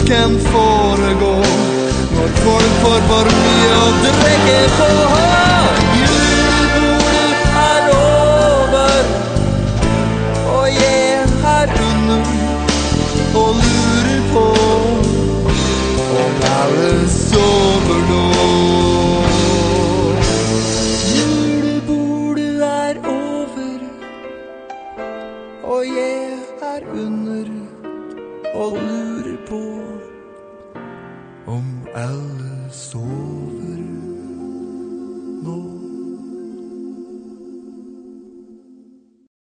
kan foregå når folk får for mye å drikke på. Julebordet er over, og jeg er under og lurer på om alle sover nå. Julebordet er over, og jeg er under og lurer på om alle sover